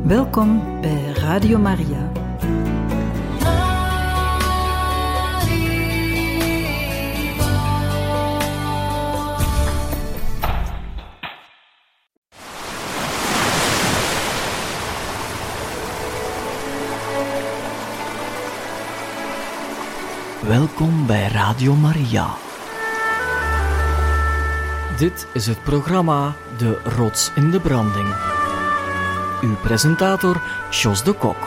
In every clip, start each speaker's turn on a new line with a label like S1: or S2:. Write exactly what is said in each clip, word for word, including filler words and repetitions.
S1: Welkom bij Radio Maria.
S2: Welkom bij Radio Maria. Dit is het programma De Rots in de Branding. Uw presentator, Jos de Kok.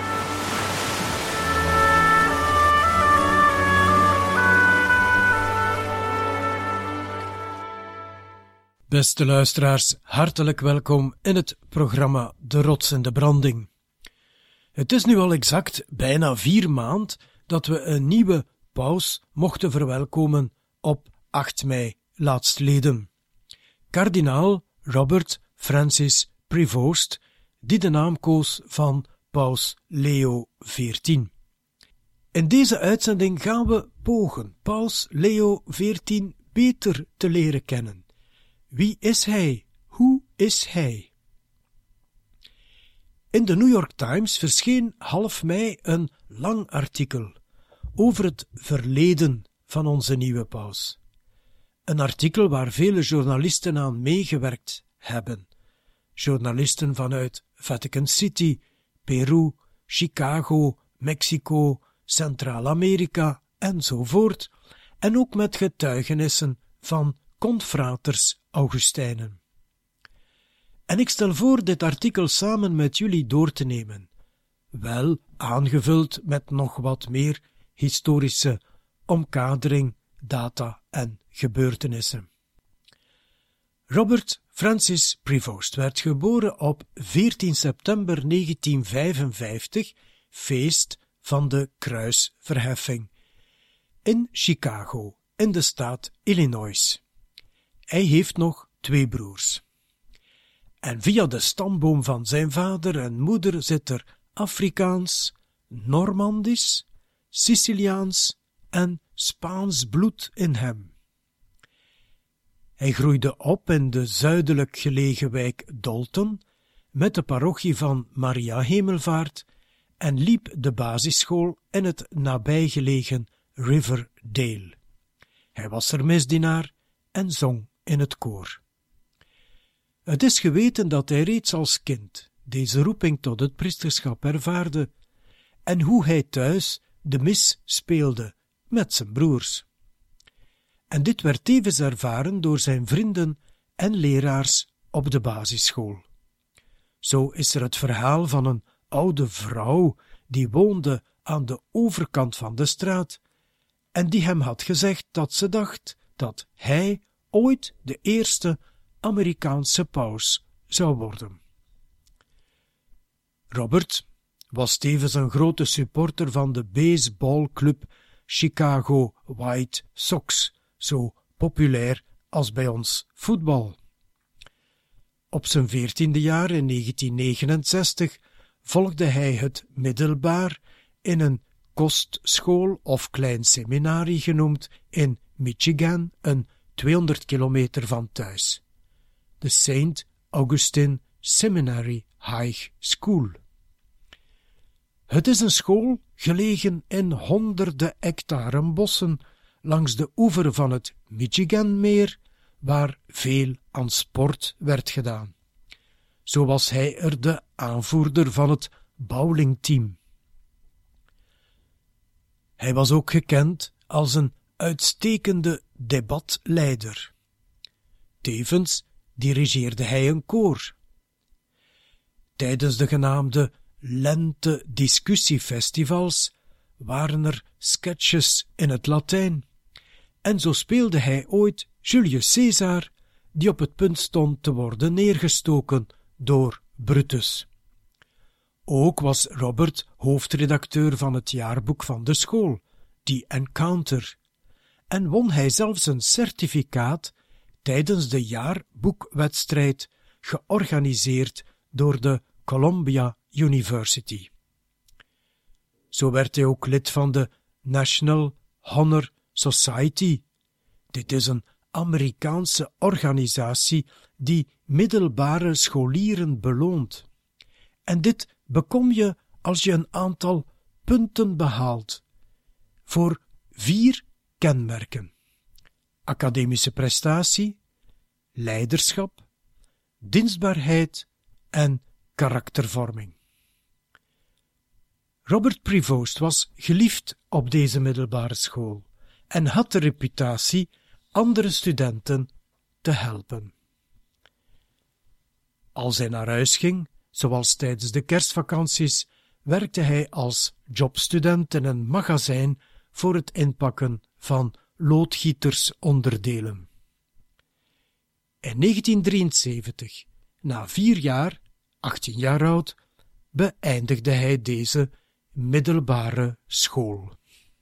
S3: Beste luisteraars, hartelijk welkom in het programma De Rots in de Branding. Het is nu al exact bijna vier maanden dat we een nieuwe paus mochten verwelkomen op acht mei laatstleden. Kardinaal Robert Francis Prevost, die de naam koos van paus Leo veertien. In deze uitzending gaan we pogen paus Leo veertien beter te leren kennen. Wie is hij? Hoe is hij? In de New York Times verscheen half mei een lang artikel over het verleden van onze nieuwe paus. Een artikel waar vele journalisten aan meegewerkt hebben. Journalisten vanuit Vatican City, Peru, Chicago, Mexico, Centraal-Amerika enzovoort, en ook met getuigenissen van confraters Augustijnen. En ik stel voor dit artikel samen met jullie door te nemen, wel aangevuld met nog wat meer historische omkadering, data en gebeurtenissen. Robert Francis Prevost werd geboren op veertien september negentien vijfenvijftig, feest van de kruisverheffing, in Chicago, in de staat Illinois. Hij heeft nog twee broers. En via de stamboom van zijn vader en moeder zit er Afrikaans, Normandisch, Siciliaans en Spaans bloed in hem. Hij groeide op in de zuidelijk gelegen wijk Dalton met de parochie van Maria Hemelvaart en liep de basisschool in het nabijgelegen Riverdale. Hij was er misdienaar en zong in het koor. Het is geweten dat hij reeds als kind deze roeping tot het priesterschap ervaarde en hoe hij thuis de mis speelde met zijn broers. En dit werd tevens ervaren door zijn vrienden en leraars op de basisschool. Zo is er het verhaal van een oude vrouw die woonde aan de overkant van de straat en die hem had gezegd dat ze dacht dat hij ooit de eerste Amerikaanse paus zou worden. Robert was tevens een grote supporter van de baseballclub Chicago White Sox, zo populair als bij ons voetbal. Op zijn veertiende jaar in negentien negenenzestig volgde hij het middelbaar in een kostschool of klein seminarie genoemd in Michigan, een tweehonderd kilometer van thuis. De Saint Augustine Seminary High School. Het is een school gelegen in honderden hectare bossen langs de oever van het Michiganmeer, waar veel aan sport werd gedaan. Zo was hij er de aanvoerder van het bowlingteam. Hij was ook gekend als een uitstekende debatleider. Tevens dirigeerde hij een koor. Tijdens de genaamde lente-discussiefestivals waren er sketches in het Latijn, en zo speelde hij ooit Julius Caesar, die op het punt stond te worden neergestoken door Brutus. Ook was Robert hoofdredacteur van het jaarboek van de school, The Encounter, en won hij zelfs een certificaat tijdens de jaarboekwedstrijd georganiseerd door de Columbia University. Zo werd hij ook lid van de National Honor Society. Dit is een Amerikaanse organisatie die middelbare scholieren beloont. En dit bekom je als je een aantal punten behaalt voor vier kenmerken: academische prestatie, leiderschap, dienstbaarheid en karaktervorming. Robert Prevost was geliefd op deze middelbare school en had de reputatie andere studenten te helpen. Als hij naar huis ging, zoals tijdens de kerstvakanties, werkte hij als jobstudent in een magazijn voor het inpakken van loodgietersonderdelen. In negentien drieënzeventig, na vier jaar, achttien jaar oud, beëindigde hij deze middelbare school.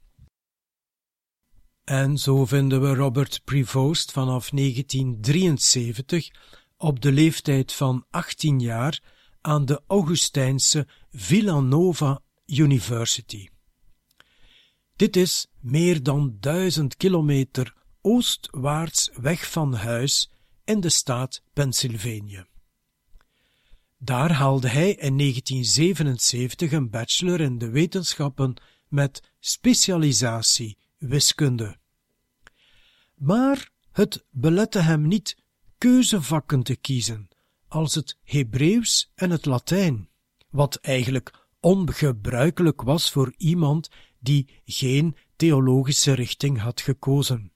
S3: En zo vinden we Robert Prevost vanaf negentien drieënzeventig op de leeftijd van achttien jaar aan de Augustijnse Villanova University. Dit is meer dan duizend kilometer oostwaarts weg van huis in de staat Pennsylvanië. Daar haalde hij in negentien zevenenzeventig een bachelor in de wetenschappen met specialisatie wiskunde. Maar het belette hem niet keuzevakken te kiezen, als het Hebreeuws en het Latijn, wat eigenlijk ongebruikelijk was voor iemand die geen theologische richting had gekozen.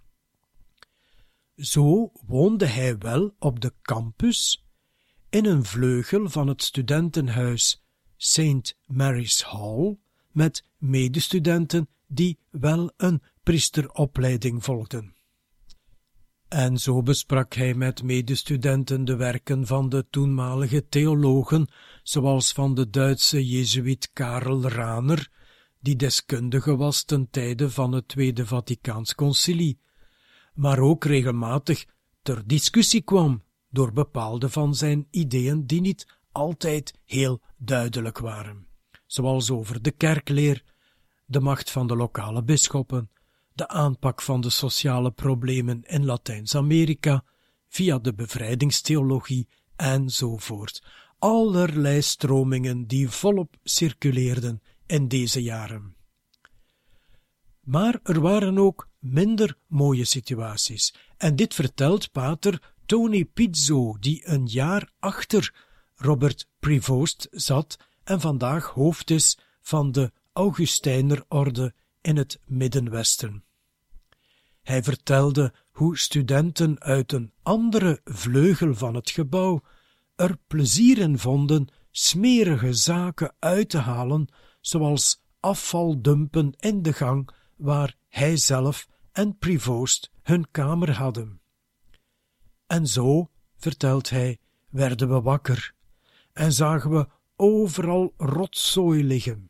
S3: Zo woonde hij wel op de campus, in een vleugel van het studentenhuis Saint Mary's Hall, met medestudenten die wel een priesteropleiding volgden. En zo besprak hij met medestudenten de werken van de toenmalige theologen, zoals van de Duitse jezuïet Karel Rahner, die deskundige was ten tijde van het Tweede Vaticaans Concilie, maar ook regelmatig ter discussie kwam door bepaalde van zijn ideeën die niet altijd heel duidelijk waren, zoals over de kerkleer, de macht van de lokale bisschoppen, de aanpak van de sociale problemen in Latijns-Amerika via de bevrijdingstheologie enzovoort. Allerlei stromingen die volop circuleerden in deze jaren. Maar er waren ook minder mooie situaties, en dit vertelt pater Tony Pizzo, die een jaar achter Robert Prevost zat en vandaag hoofd is van de Augustijnerorde in het Middenwesten. Hij vertelde hoe studenten uit een andere vleugel van het gebouw er plezier in vonden smerige zaken uit te halen, zoals afvaldumpen in de gang waar hij zelf en Prevost hun kamer hadden. En zo, vertelt hij, werden we wakker en zagen we overal rotzooi liggen.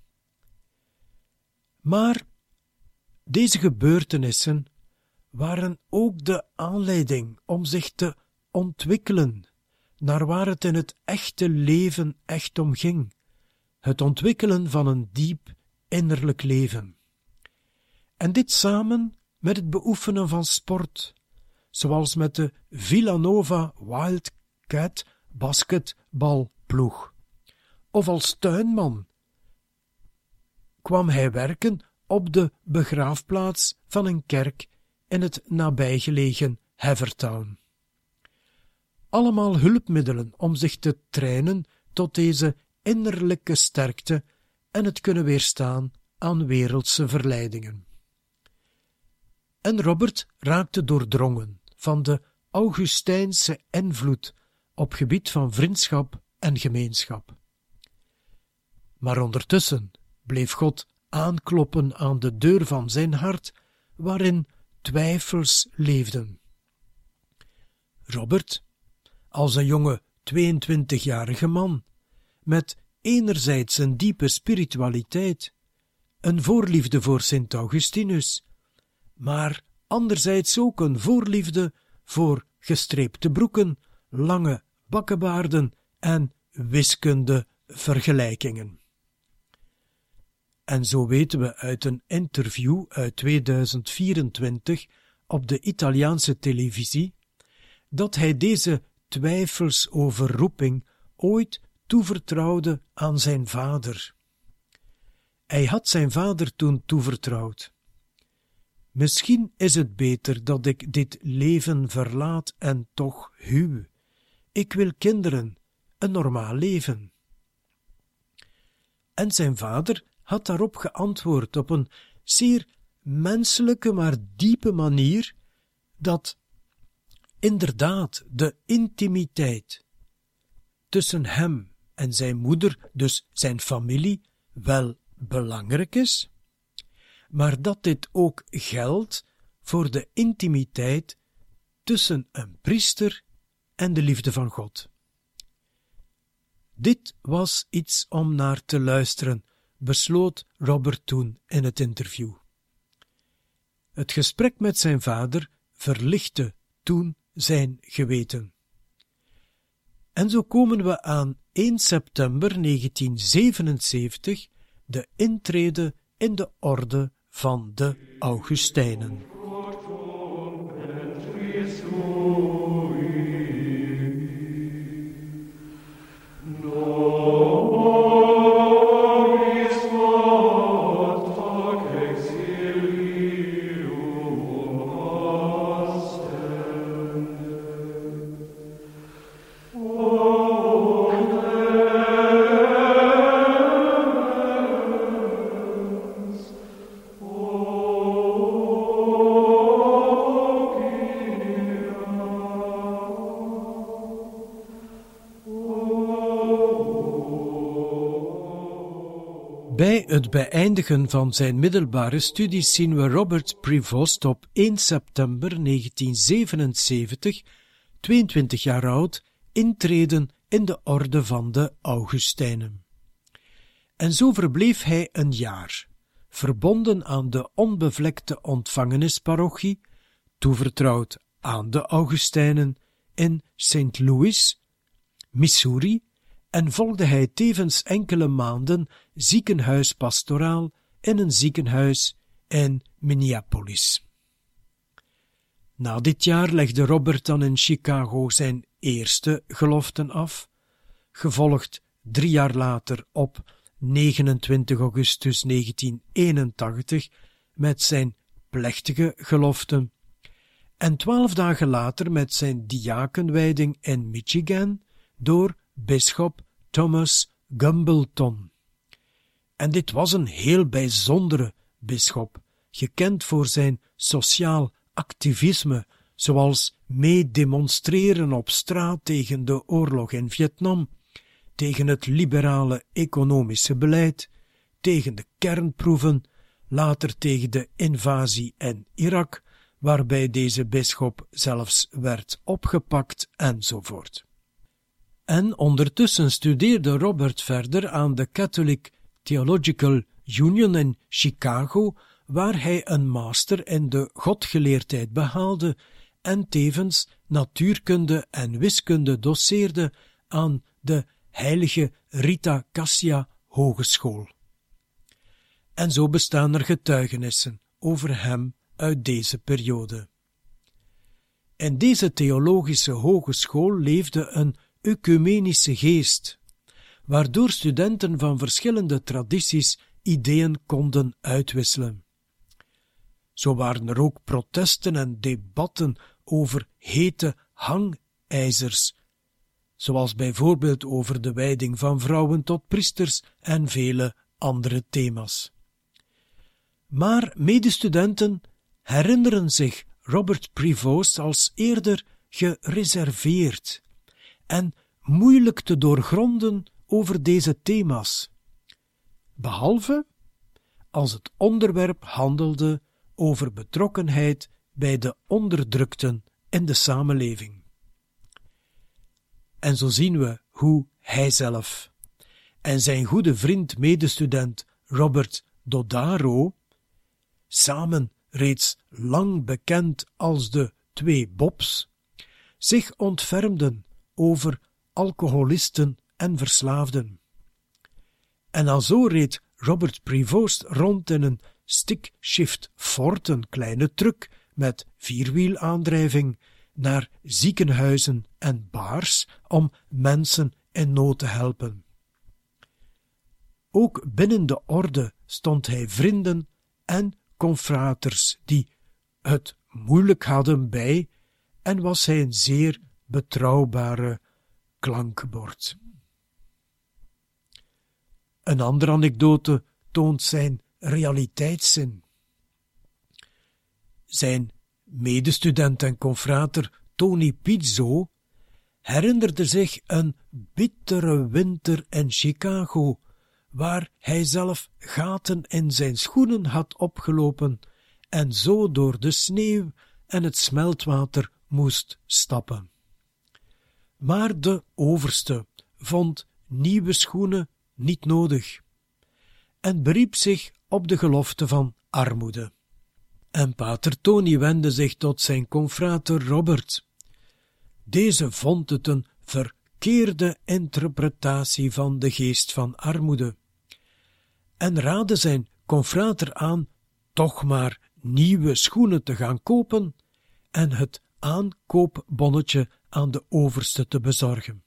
S3: Maar deze gebeurtenissen waren ook de aanleiding om zich te ontwikkelen naar waar het in het echte leven echt om ging, het ontwikkelen van een diep innerlijk leven. En dit samen met het beoefenen van sport, zoals met de Villanova Wildcat basketbalploeg, of als tuinman, kwam hij werken op de begraafplaats van een kerk in het nabijgelegen Havertown. Allemaal hulpmiddelen om zich te trainen tot deze innerlijke sterkte en het kunnen weerstaan aan wereldse verleidingen. En Robert raakte doordrongen van de Augustijnse invloed op gebied van vriendschap en gemeenschap. Maar ondertussen bleef God aankloppen aan de deur van zijn hart, waarin twijfels leefden. Robert, als een jonge tweeëntwintigjarige man, met enerzijds een diepe spiritualiteit, een voorliefde voor Sint Augustinus, maar anderzijds ook een voorliefde voor gestreepte broeken, lange bakkebaarden en wiskunde vergelijkingen. En zo weten we uit een interview uit tweeduizend vierentwintig op de Italiaanse televisie dat hij deze twijfels over roeping ooit toevertrouwde aan zijn vader. Hij had zijn vader toen toevertrouwd. Misschien is het beter dat ik dit leven verlaat en toch huw. Ik wil kinderen, een normaal leven. En zijn vader had daarop geantwoord op een zeer menselijke maar diepe manier, dat inderdaad de intimiteit tussen hem en zijn moeder, dus zijn familie, wel belangrijk is, maar dat dit ook geldt voor de intimiteit tussen een priester en de liefde van God. Dit was iets om naar te luisteren, besloot Robert toen in het interview. Het gesprek met zijn vader verlichtte toen zijn geweten. En zo komen we aan één september negentien zevenenzeventig, de intrede in de orde van de Augustijnen. Bij het beëindigen van zijn middelbare studies zien we Robert Prevost op één september negentien zevenenzeventig, tweeëntwintig jaar oud, intreden in de orde van de Augustijnen. En zo verbleef hij een jaar, verbonden aan de onbevlekte ontvangenisparochie, toevertrouwd aan de Augustijnen in Saint Louis, Missouri, en volgde hij tevens enkele maanden ziekenhuispastoraal in een ziekenhuis in Minneapolis. Na dit jaar legde Robert dan in Chicago zijn eerste geloften af, gevolgd drie jaar later op negenentwintig augustus negentien eenentachtig met zijn plechtige geloften, en twaalf dagen later met zijn diakenwijding in Michigan door bisschop Thomas Gumbleton. En dit was een heel bijzondere bisschop, gekend voor zijn sociaal activisme, zoals meedemonstreren op straat tegen de oorlog in Vietnam, tegen het liberale economische beleid, tegen de kernproeven, later tegen de invasie in Irak, waarbij deze bisschop zelfs werd opgepakt enzovoort. En ondertussen studeerde Robert verder aan de Catholic Theological Union in Chicago, waar hij een master in de godgeleerdheid behaalde en tevens natuurkunde en wiskunde doceerde aan de Heilige Rita Cassia Hogeschool. En zo bestaan er getuigenissen over hem uit deze periode. In deze theologische hogeschool leefde een ecumenische geest, waardoor studenten van verschillende tradities ideeën konden uitwisselen. Zo waren er ook protesten en debatten over hete hangijzers, zoals bijvoorbeeld over de wijding van vrouwen tot priesters en vele andere thema's. Maar medestudenten herinneren zich Robert Prevost als eerder gereserveerd en moeilijk te doorgronden over deze thema's, behalve als het onderwerp handelde over betrokkenheid bij de onderdrukten in de samenleving. En zo zien we hoe hij zelf en zijn goede vriend medestudent Robert Dodaro, samen reeds lang bekend als de twee Bobs, zich ontfermden over alcoholisten en verslaafden. En alzo reed Robert Prevost rond in een stick-shift Ford, een kleine truck met vierwielaandrijving, naar ziekenhuizen en bars om mensen in nood te helpen. Ook binnen de orde stond hij vrienden en confraters die het moeilijk hadden bij en was hij een zeer betrouwbare klankbord. Een andere anekdote toont zijn realiteitszin. Zijn medestudent en confrater Tony Pizzo herinnerde zich een bittere winter in Chicago, waar hij zelf gaten in zijn schoenen had opgelopen en zo door de sneeuw en het smeltwater moest stappen. Maar de overste vond nieuwe schoenen niet nodig en beriep zich op de gelofte van armoede. En pater Tony wendde zich tot zijn confrater Robert. Deze vond het een verkeerde interpretatie van de geest van armoede en raadde zijn confrater aan toch maar nieuwe schoenen te gaan kopen en het aankoopbonnetje aan de overste te bezorgen.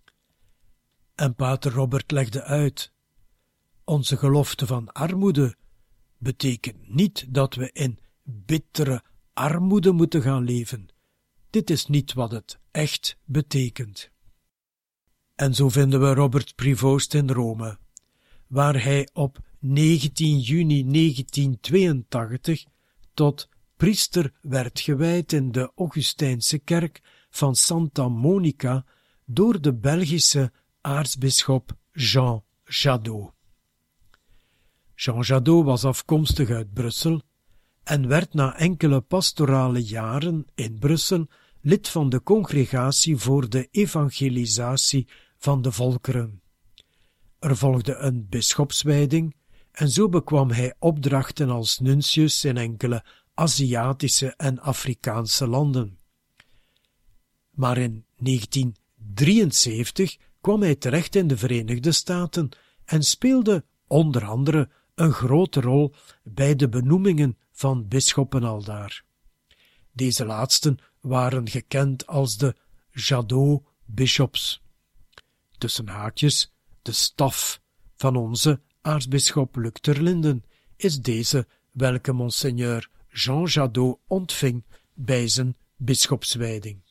S3: En pater Robert legde uit: onze gelofte van armoede betekent niet dat we in bittere armoede moeten gaan leven. Dit is niet wat het echt betekent. En zo vinden we Robert Prevost in Rome, waar hij op negentien juni negentienhonderdtweeëntachtig tot priester werd gewijd in de Augustijnse kerk van Santa Monica door de Belgische aartsbisschop Jean Jadot. Jean Jadot was afkomstig uit Brussel en werd na enkele pastorale jaren in Brussel lid van de Congregatie voor de Evangelisatie van de Volkeren. Er volgde een bisschopswijding en zo bekwam hij opdrachten als nuntius in enkele Aziatische en Afrikaanse landen. Maar in negentien drieënzeventig kwam hij terecht in de Verenigde Staten en speelde onder andere een grote rol bij de benoemingen van bisschoppen aldaar. Deze laatsten waren gekend als de Jadot Bishops. Tussen haakjes, de staf van onze aartsbisschop Luc ter Linden is deze welke monseigneur Jean Jadot ontving bij zijn bisschopswijding.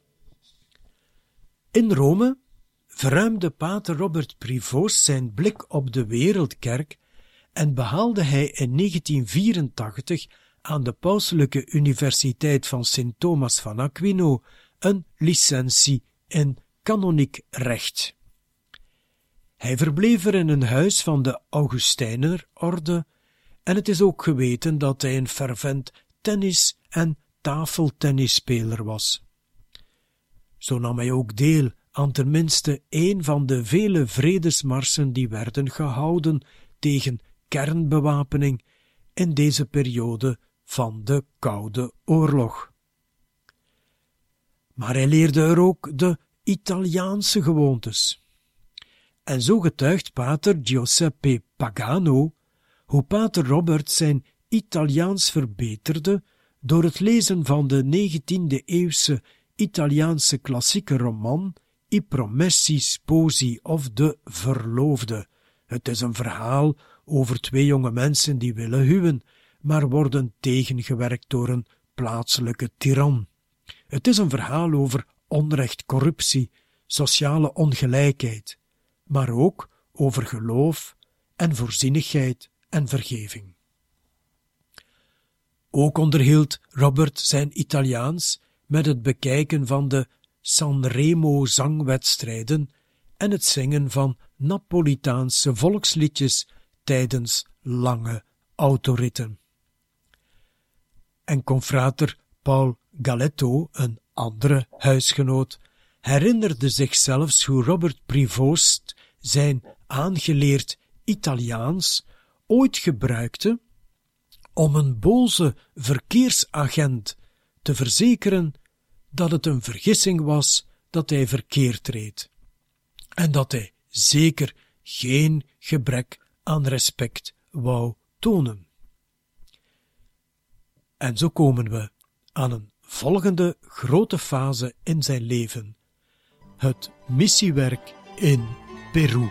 S3: In Rome verruimde pater Robert Prevost zijn blik op de wereldkerk en behaalde hij in negentien vierentachtig aan de Pauselijke Universiteit van Sint Thomas van Aquino een licentie in kanoniek recht. Hij verbleef er in een huis van de Augustijnerorde en het is ook geweten dat hij een fervent tennis- en tafeltennisspeler was. Zo nam hij ook deel aan tenminste één van de vele vredesmarsen die werden gehouden tegen kernbewapening in deze periode van de Koude Oorlog. Maar hij leerde er ook de Italiaanse gewoontes. En zo getuigt pater Giuseppe Pagano hoe pater Robert zijn Italiaans verbeterde door het lezen van de negentiende-eeuwse Italiaanse klassieke roman I Promessi Sposi of De Verloofde. Het is een verhaal over twee jonge mensen die willen huwen, maar worden tegengewerkt door een plaatselijke tiran. Het is een verhaal over onrecht, corruptie, sociale ongelijkheid, maar ook over geloof en voorzienigheid en vergeving. Ook onderhield Robert zijn Italiaans met het bekijken van de Sanremo zangwedstrijden en het zingen van Napolitaanse volksliedjes tijdens lange autoritten. En confrater Paul Galetto, een andere huisgenoot, herinnerde zich zelfs hoe Robert Prevost zijn aangeleerd Italiaans ooit gebruikte om een boze verkeersagent te verzekeren dat het een vergissing was dat hij verkeerd reed en dat hij zeker geen gebrek aan respect wou tonen. En zo komen we aan een volgende grote fase in zijn leven: het missiewerk in Peru.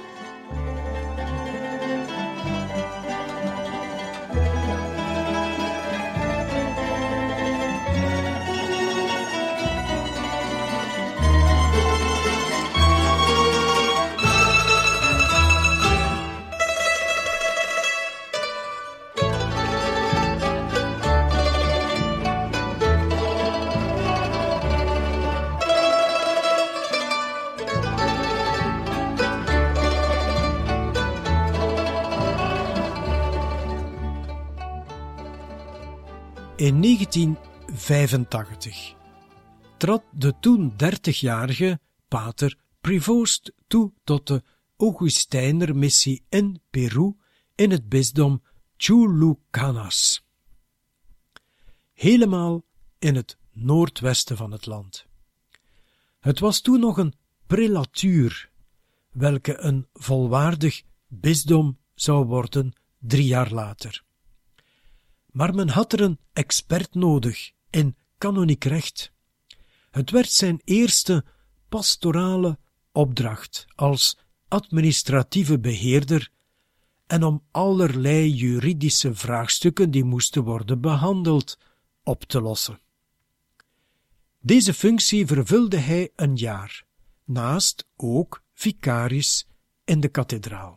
S3: In negentien vijfentachtig trad de toen dertigjarige pater Prevost toe tot de Augustijnermissie in Peru in het bisdom Chulucanas, helemaal in het noordwesten van het land. Het was toen nog een prelatuur, welke een volwaardig bisdom zou worden drie jaar later. Maar men had er een expert nodig in kanoniek recht. Het werd zijn eerste pastorale opdracht als administratieve beheerder en om allerlei juridische vraagstukken die moesten worden behandeld op te lossen. Deze functie vervulde hij een jaar, naast ook vicaris in de kathedraal.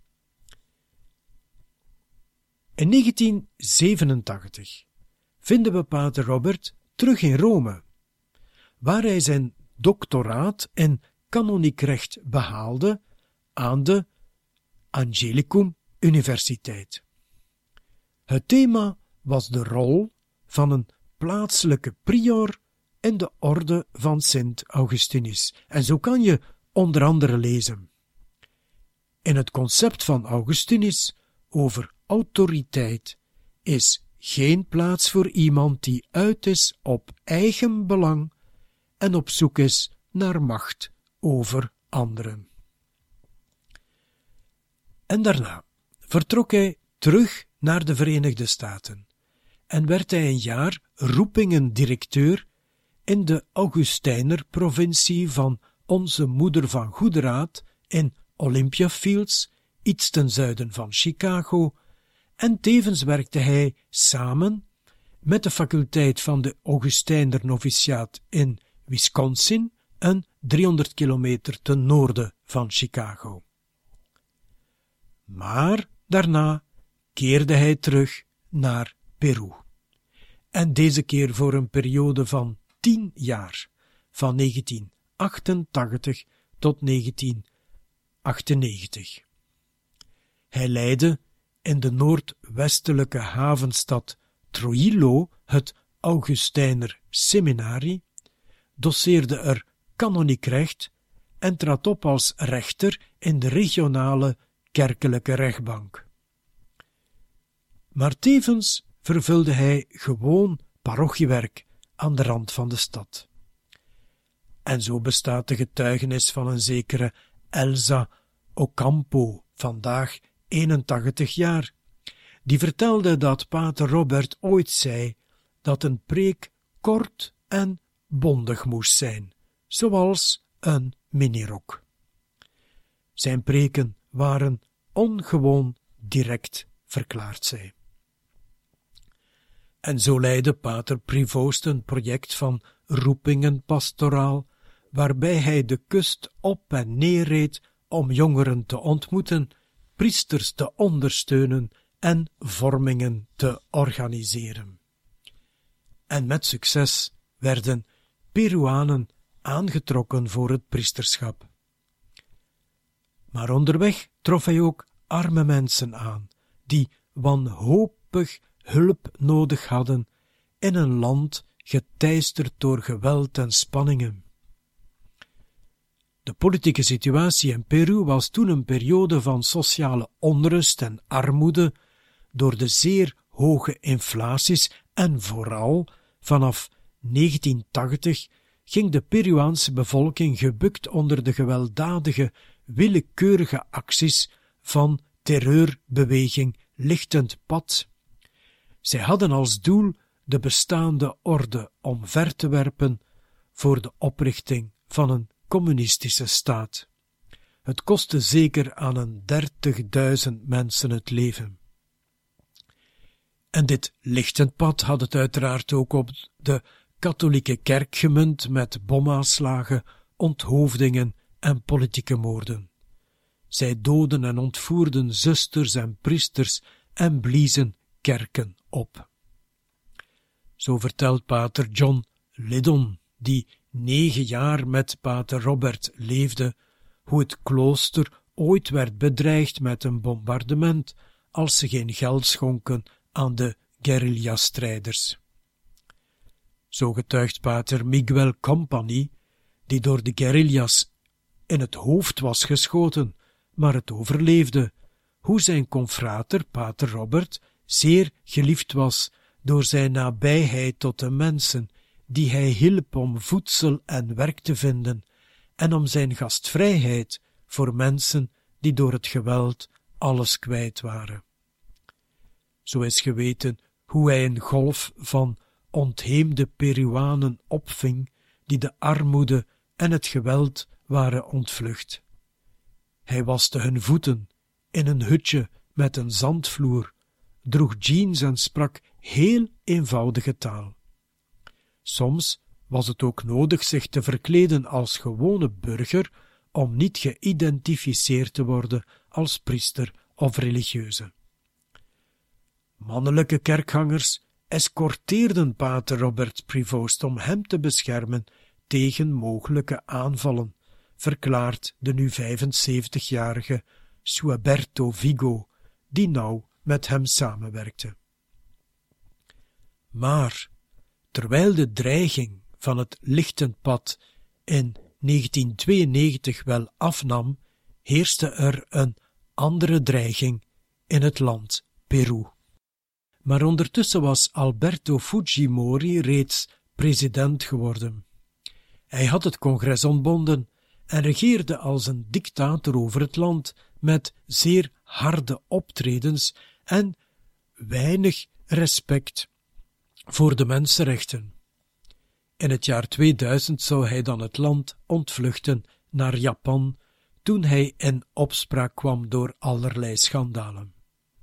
S3: In negentien zevenentachtig vinden we pater Robert terug in Rome, waar hij zijn doctoraat in kanoniek recht behaalde aan de Angelicum Universiteit. Het thema was de rol van een plaatselijke prior in de orde van Sint Augustinus. En zo kan je onder andere lezen: in het concept van Augustinus over autoriteit is geen plaats voor iemand die uit is op eigen belang en op zoek is naar macht over anderen. En daarna vertrok hij terug naar de Verenigde Staten en werd hij een jaar roepingendirecteur in de Augustijner-provincie van Onze Moeder van Goede Raad in Olympia Fields, iets ten zuiden van Chicago, en tevens werkte hij samen met de faculteit van de Augustijner noviciaat in Wisconsin, een driehonderd kilometer ten noorden van Chicago. Maar daarna keerde hij terug naar Peru. En deze keer voor een periode van tien jaar, van negentien achtentachtig tot negentien achtennegentig. Hij leidde in de noordwestelijke havenstad Trujillo het Augustijner Seminarie, doceerde er kanoniek recht en trad op als rechter in de regionale kerkelijke rechtbank. Maar tevens vervulde hij gewoon parochiewerk aan de rand van de stad. En zo bestaat de getuigenis van een zekere Elsa Ocampo, vandaag eenentachtig jaar, die vertelde dat pater Robert ooit zei dat een preek kort en bondig moest zijn, zoals een minirok. Zijn preken waren ongewoon direct, verklaart zij. En zo leidde pater Prevost een project van roepingenpastoraal, waarbij hij de kust op en neer reed om jongeren te ontmoeten, priesters te ondersteunen en vormingen te organiseren. En met succes werden Peruanen aangetrokken voor het priesterschap. Maar onderweg trof hij ook arme mensen aan, die wanhopig hulp nodig hadden in een land geteisterd door geweld en spanningen. De politieke situatie in Peru was toen een periode van sociale onrust en armoede door de zeer hoge inflaties en vooral vanaf negentien tachtig ging de Peruaanse bevolking gebukt onder de gewelddadige, willekeurige acties van terreurbeweging Lichtend Pad. Zij hadden als doel de bestaande orde omver te werpen voor de oprichting van een communistische staat. Het kostte zeker aan een dertigduizend mensen het leven. En dit lichtend pad had het uiteraard ook op de katholieke kerk gemunt met bomaanslagen, onthoofdingen en politieke moorden. Zij doden en ontvoerden zusters en priesters en bliezen kerken op. Zo vertelt pater John Liddon, die negen jaar met pater Robert leefde, hoe het klooster ooit werd bedreigd met een bombardement als ze geen geld schonken aan de guerrilla-strijders. Zo getuigt pater Miguel Company, die door de guerrillas in het hoofd was geschoten, maar het overleefde, hoe zijn confrater, pater Robert, zeer geliefd was door zijn nabijheid tot de mensen, die hij hielp om voedsel en werk te vinden, en om zijn gastvrijheid voor mensen die door het geweld alles kwijt waren. Zo is geweten hoe hij een golf van ontheemde Peruanen opving, die de armoede en het geweld waren ontvlucht. Hij waste hun voeten in een hutje met een zandvloer, droeg jeans en sprak heel eenvoudige taal. Soms was het ook nodig zich te verkleden als gewone burger om niet geïdentificeerd te worden als priester of religieuze. Mannelijke kerkgangers escorteerden pater Robert Prevost om hem te beschermen tegen mogelijke aanvallen, verklaart de nu vijfenzeventigjarige Suaberto Vigo, die nauw met hem samenwerkte. Maar, terwijl de dreiging van het lichtend pad in negentien tweeënnegentig wel afnam, heerste er een andere dreiging in het land Peru. Maar ondertussen was Alberto Fujimori reeds president geworden. Hij had het congres ontbonden en regeerde als een dictator over het land met zeer harde optredens en weinig respect voor de mensenrechten. In het jaar tweeduizend zou hij dan het land ontvluchten naar Japan, toen hij in opspraak kwam door allerlei schandalen.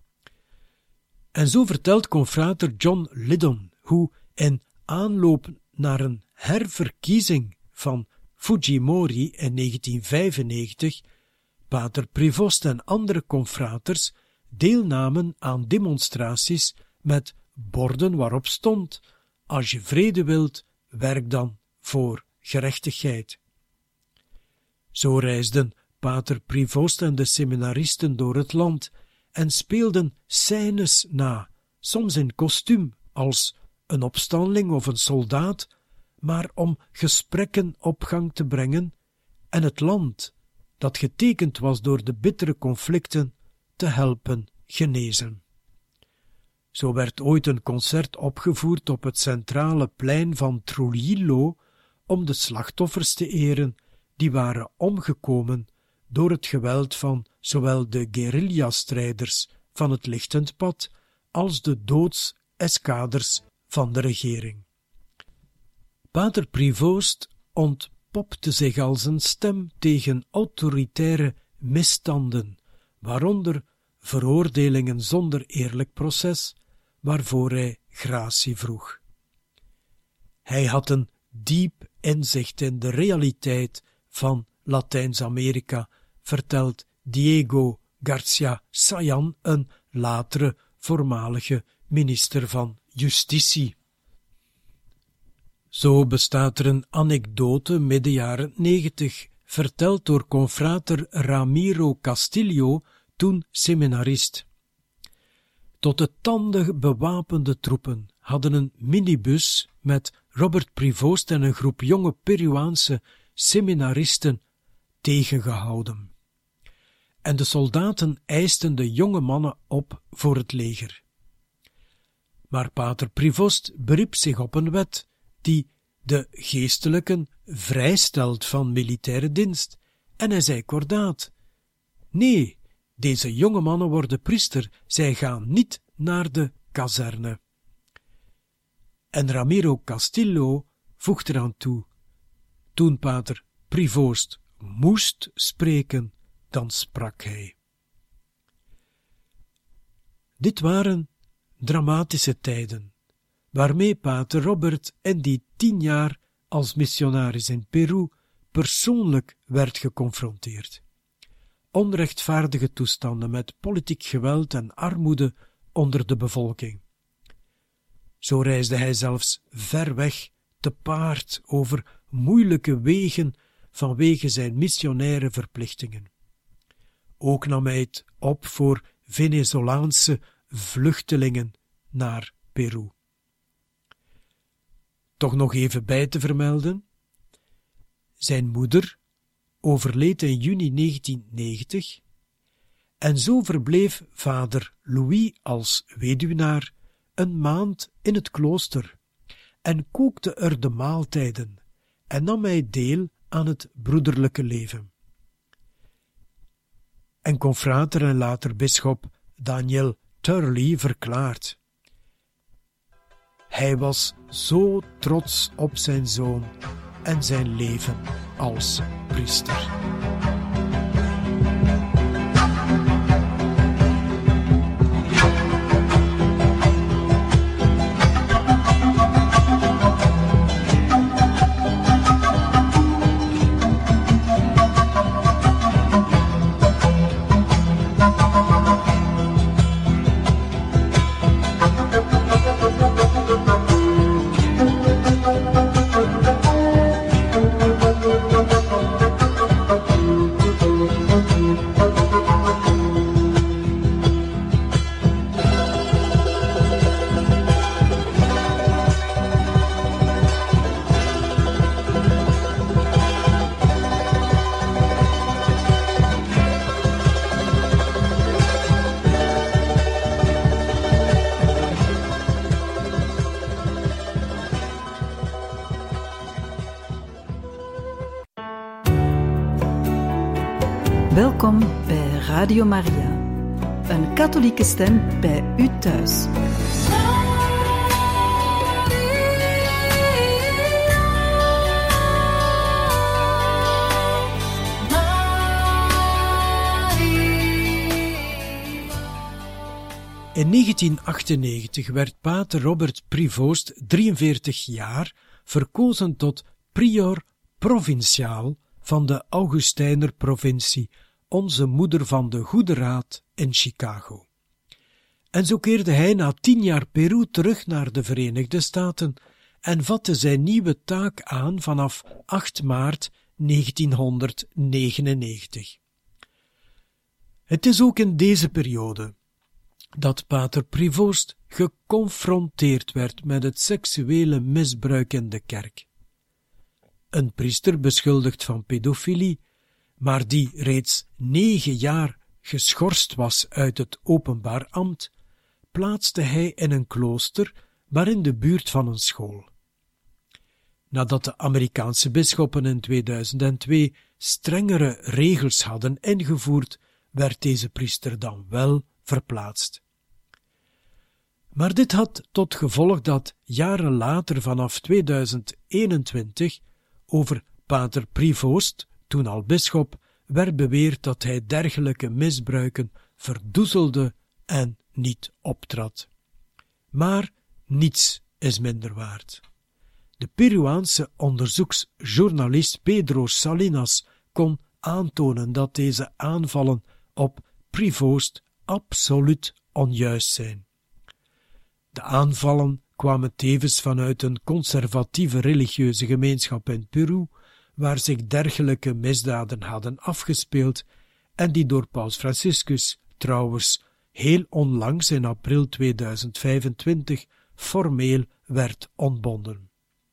S3: En zo vertelt confrater John Liddon hoe in aanloop naar een herverkiezing van Fujimori in negentien vijfennegentig pater Prevost en andere confraters deelnamen aan demonstraties met borden waarop stond: als je vrede wilt, werk dan voor gerechtigheid. Zo reisden pater Prevost en de seminaristen door het land en speelden scènes na, soms in kostuum als een opstandeling of een soldaat, maar om gesprekken op gang te brengen en het land, dat getekend was door de bittere conflicten, te helpen genezen. Zo werd ooit een concert opgevoerd op het centrale plein van Trujillo om de slachtoffers te eren die waren omgekomen door het geweld van zowel de guerrilla-strijders van het lichtend pad als de doodseskaders van de regering. Pater Prevost ontpopte zich als een stem tegen autoritaire misstanden, waaronder veroordelingen zonder eerlijk proces, waarvoor hij gratie vroeg. Hij had een diep inzicht in de realiteit van Latijns-Amerika, vertelt Diego Garcia Sayan, een latere voormalige minister van Justitie. Zo bestaat er een anekdote midden jaren negentig, verteld door confrater Ramiro Castillo, toen seminarist. Tot de tanden bewapende troepen hadden een minibus met Robert Prevost en een groep jonge Peruaanse seminaristen tegengehouden. En de soldaten eisten de jonge mannen op voor het leger. Maar pater Prevost beriep zich op een wet die de geestelijken vrijstelt van militaire dienst, en hij zei kordaat: nee, deze jonge mannen worden priester, zij gaan niet naar de kazerne. En Ramiro Castillo voegt eraan toe: toen pater Prevost moest spreken, dan sprak hij. Dit waren dramatische tijden, waarmee pater Robert in die tien jaar als missionaris in Peru persoonlijk werd geconfronteerd. Onrechtvaardige toestanden met politiek geweld en armoede onder de bevolking. Zo reisde hij zelfs ver weg te paard over moeilijke wegen vanwege zijn missionaire verplichtingen. Ook nam hij het op voor Venezolaanse vluchtelingen naar Peru. Toch nog even bij te vermelden, zijn moeder overleed in juni negentiennegentig en zo verbleef vader Louis als weduwnaar een maand in het klooster en kookte er de maaltijden en nam hij deel aan het broederlijke leven. En confrater en later bisschop Daniel Turley verklaart: hij was zo trots op zijn zoon en zijn leven als priester.
S1: Welkom bij Radio Maria, een katholieke stem bij u thuis.
S3: In negentien achtennegentig werd pater Robert Prevost, drieënveertig jaar, verkozen tot prior provinciaal van de Augustijner provincie, Onze Moeder van de Goede Raad in Chicago. En zo keerde hij na tien jaar Peru terug naar de Verenigde Staten en vatte zijn nieuwe taak aan vanaf acht maart negentienhonderdnegenennegentig. Het is ook in deze periode dat pater Prevost geconfronteerd werd met het seksuele misbruik in de kerk. Een priester beschuldigd van pedofilie, maar die reeds negen jaar geschorst was uit het openbaar ambt, plaatste hij in een klooster, maar in de buurt van een school. Nadat de Amerikaanse bisschoppen in tweeduizend twee strengere regels hadden ingevoerd, werd deze priester dan wel verplaatst. Maar dit had tot gevolg dat jaren later, vanaf tweeduizend eenentwintig, over pater Prevost, toen al bisschop, werd beweerd dat hij dergelijke misbruiken verdoezelde en niet optrad. Maar niets is minder waard. De Peruaanse onderzoeksjournalist Pedro Salinas kon aantonen dat deze aanvallen op Prevost absoluut onjuist zijn. De aanvallen kwamen tevens vanuit een conservatieve religieuze gemeenschap in Peru, waar zich dergelijke misdaden hadden afgespeeld en die door Paus Franciscus trouwens heel onlangs in april tweeduizend vijfentwintig formeel werd ontbonden.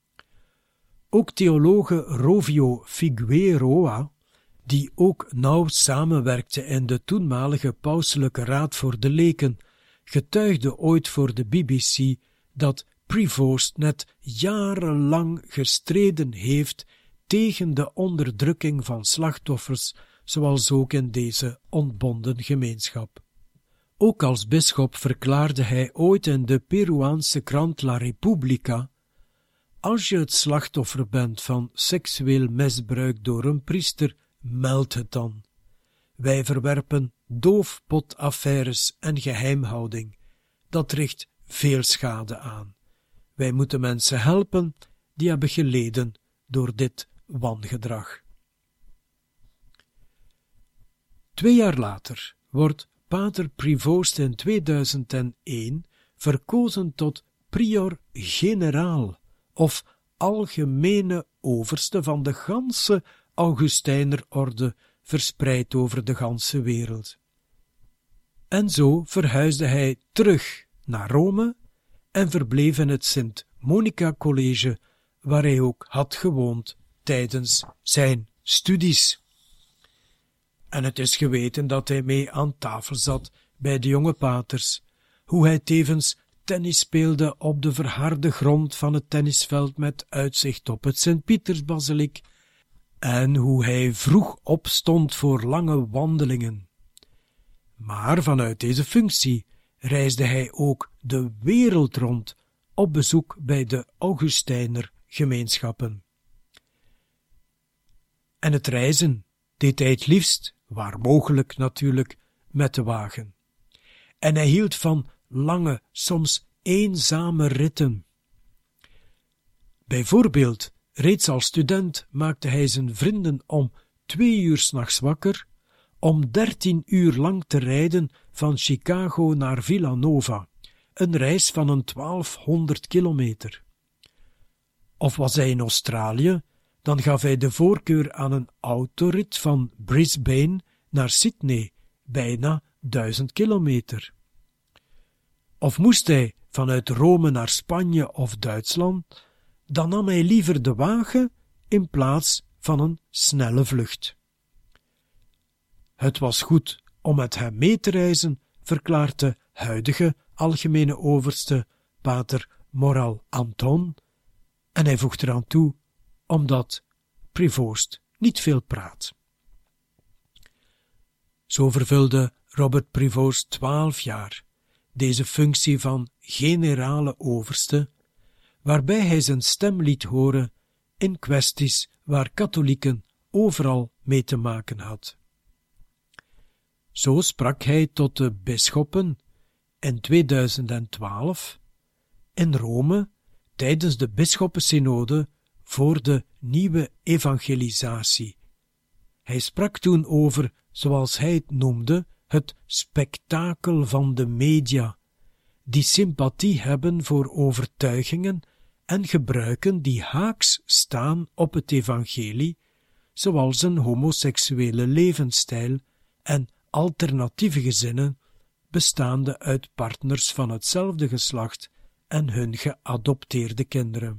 S3: Ook theologe Rovio Figueroa, die ook nauw samenwerkte in de toenmalige pauselijke raad voor de leken, getuigde ooit voor de B B C dat Prevost net jarenlang gestreden heeft tegen de onderdrukking van slachtoffers, zoals ook in deze ontbonden gemeenschap. Ook als bisschop verklaarde hij ooit in de Peruaanse krant La Repubblica: als je het slachtoffer bent van seksueel misbruik door een priester, meld het dan. wij verwerpen doofpotaffaires en geheimhouding. Dat richt veel schade aan. Wij moeten mensen helpen die hebben geleden door dit wangedrag. Twee jaar later wordt Pater Prevost in tweeduizend één verkozen tot prior-generaal of algemene overste van de ganse Augustijnerorde verspreid over de ganse wereld. En zo verhuisde hij terug naar Rome en verbleef in het Sint Monica College, waar hij ook had gewoond tijdens zijn studies. En het is geweten dat hij mee aan tafel zat bij de jonge paters, hoe hij tevens tennis speelde op de verharde grond van het tennisveld met uitzicht op het Sint-Pietersbasiliek, en hoe hij vroeg opstond voor lange wandelingen. Maar vanuit deze functie reisde hij ook de wereld rond op bezoek bij de Augustijner gemeenschappen. En het reizen deed hij het liefst, waar mogelijk natuurlijk, met de wagen. En hij hield van lange, soms eenzame ritten. Bijvoorbeeld, reeds als student maakte hij zijn vrienden om twee uur 's nachts wakker, om dertien uur lang te rijden van Chicago naar Villanova, een reis van een twaalfhonderd kilometer. Of was hij in Australië, dan gaf hij de voorkeur aan een autorit van Brisbane naar Sydney, bijna duizend kilometer. Of moest hij vanuit Rome naar Spanje of Duitsland, dan nam hij liever de wagen in plaats van een snelle vlucht. Het was goed om met hem mee te reizen, verklaart de huidige algemene overste, pater Moral Anton, en hij voegt eraan toe, omdat Prevost niet veel praat. Zo vervulde Robert Prevost twaalf jaar deze functie van generale overste, waarbij hij zijn stem liet horen in kwesties waar katholieken overal mee te maken had. Zo sprak hij tot de bisschoppen in tweeduizend twaalf in Rome tijdens de bisschoppensynode voor de nieuwe evangelisatie. Hij sprak toen over, zoals hij het noemde, het spektakel van de media, die sympathie hebben voor overtuigingen en gebruiken die haaks staan op het evangelie, zoals een homoseksuele levensstijl en alternatieve gezinnen, bestaande uit partners van hetzelfde geslacht en hun geadopteerde kinderen.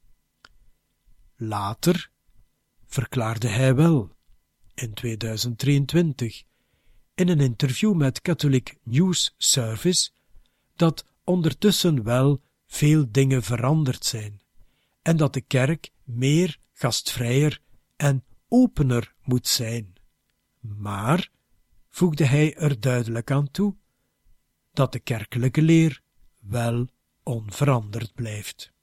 S3: Later verklaarde hij wel, in tweeduizend drieëntwintig, in een interview met Catholic News Service, dat ondertussen wel veel dingen veranderd zijn en dat de kerk meer gastvrijer en opener moet zijn. Maar, voegde hij er duidelijk aan toe, dat de kerkelijke leer wel onveranderd blijft.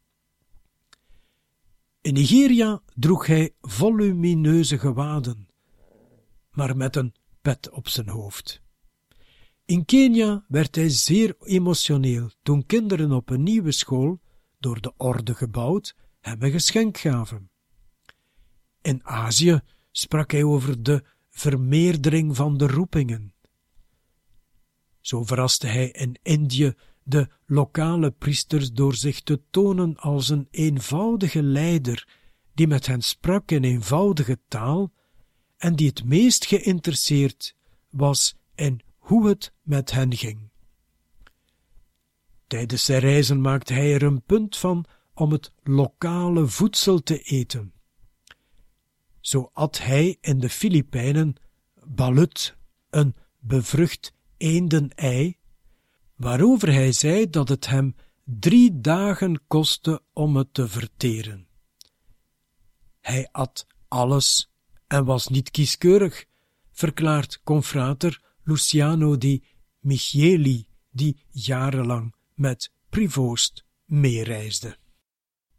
S3: In Nigeria droeg hij volumineuze gewaden, maar met een pet op zijn hoofd. In Kenia werd hij zeer emotioneel toen kinderen op een nieuwe school, door de orde gebouwd, hem een geschenk gaven. In Azië sprak hij over de vermeerdering van de roepingen. Zo verraste hij in Indië de lokale priesters door zich te tonen als een eenvoudige leider, die met hen sprak in eenvoudige taal en die het meest geïnteresseerd was in hoe het met hen ging. Tijdens zijn reizen maakte hij er een punt van om het lokale voedsel te eten. Zo at hij in de Filipijnen balut, een bevrucht eendenei, waarover hij zei dat het hem drie dagen kostte om het te verteren. Hij at alles en was niet kieskeurig, verklaart confrater Luciano di Michieli, die jarenlang met Prevost meereisde.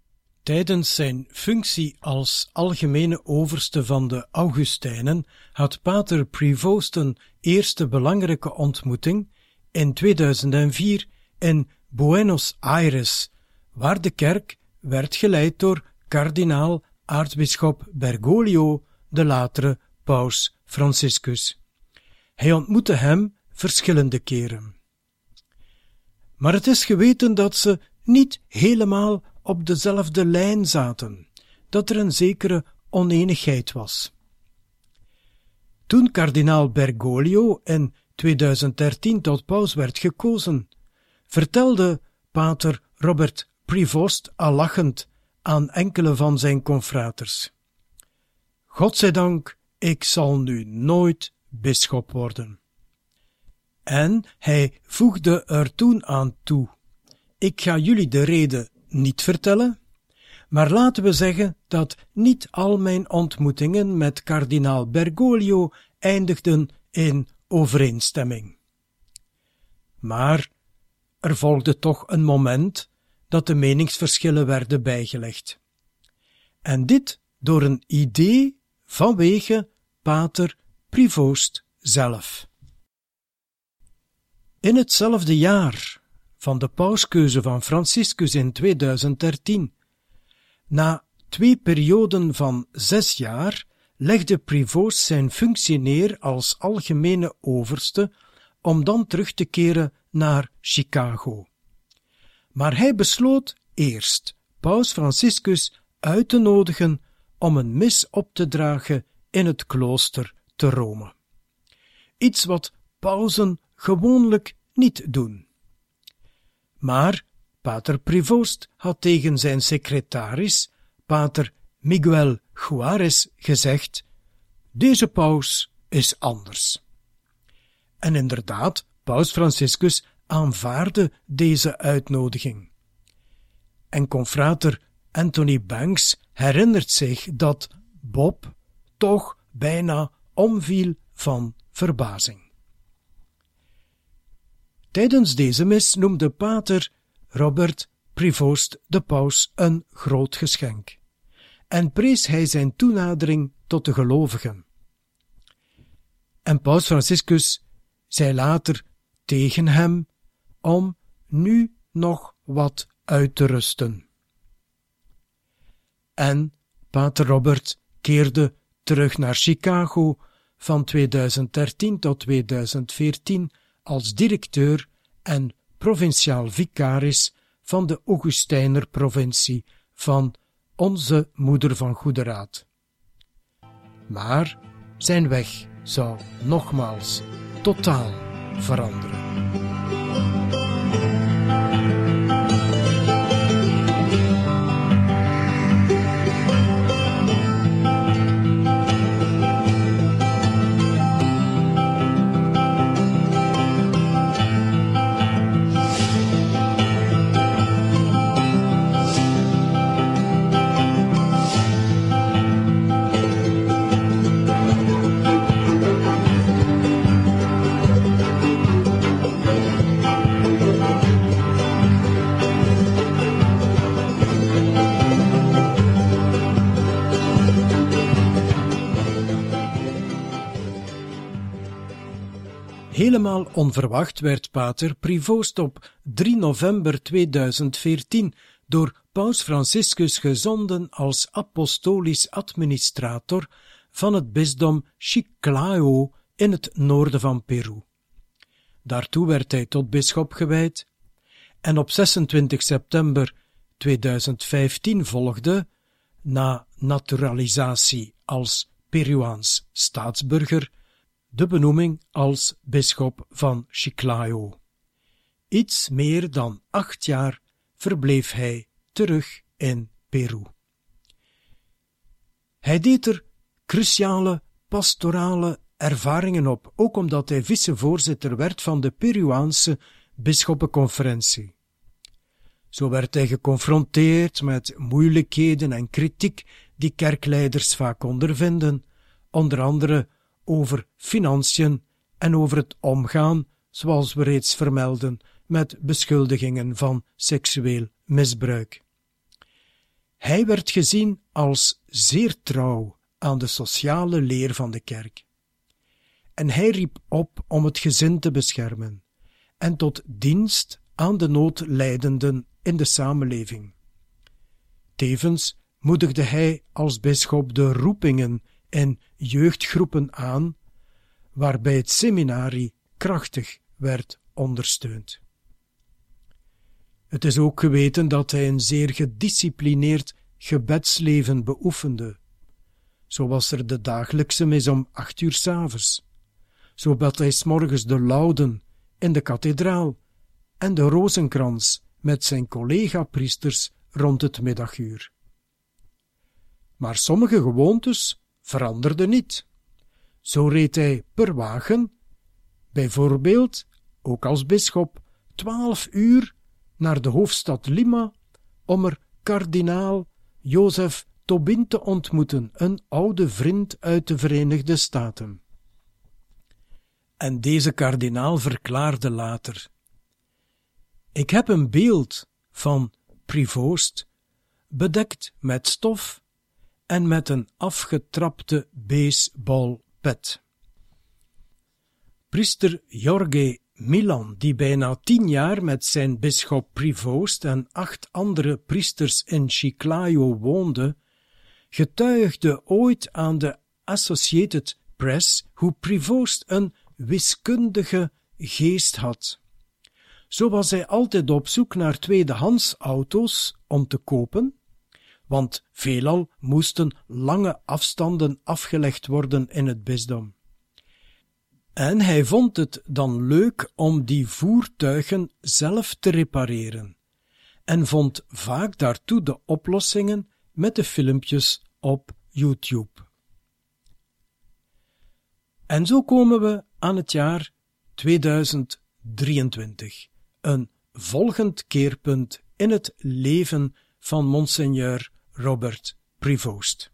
S3: Tijdens zijn functie als algemene overste van de Augustijnen had pater Prevost een eerste belangrijke ontmoeting in tweeduizend vier in Buenos Aires, waar de kerk werd geleid door kardinaal aartsbisschop Bergoglio, de latere paus Franciscus. Hij ontmoette hem verschillende keren. Maar het is geweten dat ze niet helemaal op dezelfde lijn zaten, dat er een zekere oneenigheid was. Toen kardinaal Bergoglio in tweeduizend dertien tot paus werd gekozen, vertelde pater Robert Prevost al lachend aan enkele van zijn confraters: Godzijdank, ik zal nu nooit bisschop worden. En hij voegde er toen aan toe: ik ga jullie de reden niet vertellen, maar laten we zeggen dat niet al mijn ontmoetingen met kardinaal Bergoglio eindigden in overeenstemming. Maar er volgde toch een moment dat de meningsverschillen werden bijgelegd. En dit door een idee vanwege pater Prevost zelf. In hetzelfde jaar van de pauskeuze van Franciscus in tweeduizend dertien, na twee perioden van zes jaar, legde Prevost zijn functie neer als algemene overste om dan terug te keren naar Chicago. Maar hij besloot eerst paus Franciscus uit te nodigen om een mis op te dragen in het klooster te Rome. Iets wat pausen gewoonlijk niet doen. Maar pater Prevost had tegen zijn secretaris, pater Miguel Juarez, gezegd: deze paus is anders. En inderdaad, paus Franciscus aanvaardde deze uitnodiging. En confrater Anthony Banks herinnert zich dat Bob toch bijna omviel van verbazing. Tijdens deze mis noemde pater Robert Prevost de paus een groot geschenk en prees hij zijn toenadering tot de gelovigen. En paus Franciscus zei later tegen hem om nu nog wat uit te rusten. En pater Robert keerde terug naar Chicago van tweeduizend dertien tot tweeduizend veertien als directeur en provinciaal vicaris van de Augustijner provincie van Onze Moeder van Goede Raad. Maar zijn weg zou nogmaals totaal veranderen. Helemaal onverwacht werd pater Prevost op drie november tweeduizend veertien door paus Franciscus gezonden als apostolisch administrator van het bisdom Chiclayo in het noorden van Peru. Daartoe werd hij tot bisschop gewijd en op zesentwintig september tweeduizend vijftien volgde, na naturalisatie als Peruaans staatsburger, de benoeming als bisschop van Chiclayo. Iets meer dan acht jaar verbleef hij terug in Peru. Hij deed er cruciale pastorale ervaringen op, ook omdat hij vicevoorzitter werd van de Peruaanse bisschoppenconferentie. Zo werd hij geconfronteerd met moeilijkheden en kritiek die kerkleiders vaak ondervinden, onder andere over financiën en over het omgaan, zoals we reeds vermelden, met beschuldigingen van seksueel misbruik. Hij werd gezien als zeer trouw aan de sociale leer van de kerk. En hij riep op om het gezin te beschermen en tot dienst aan de noodlijdenden in de samenleving. Tevens moedigde hij als bisschop de roepingen en jeugdgroepen aan, waarbij het seminarie krachtig werd ondersteund. Het is ook geweten dat hij een zeer gedisciplineerd gebedsleven beoefende. Zo was er de dagelijkse mis om acht uur 's avonds. Zo bad hij 's morgens de lauden in de kathedraal en de rozenkrans met zijn collega-priesters rond het middaguur. Maar sommige gewoontes veranderden niet. Zo reed hij per wagen, bijvoorbeeld, ook als bisschop, twaalf uur naar de hoofdstad Lima om er kardinaal Jozef Tobin te ontmoeten, een oude vriend uit de Verenigde Staten. En deze kardinaal verklaarde later: ik heb een beeld van Prevost, bedekt met stof en met een afgetrapte baseballpet. Priester Jorge Milan, die bijna tien jaar met zijn bisschop Prevost en acht andere priesters in Chiclayo woonde, getuigde ooit aan de Associated Press hoe Prevost een wiskundige geest had. Zo was hij altijd op zoek naar tweedehands auto's om te kopen, want veelal moesten lange afstanden afgelegd worden in het bisdom. En hij vond het dan leuk om die voertuigen zelf te repareren en vond vaak daartoe de oplossingen met de filmpjes op YouTube. En zo komen we aan het jaar tweeduizend drieëntwintig, een volgend keerpunt in het leven van Monseigneur Robert Prevost.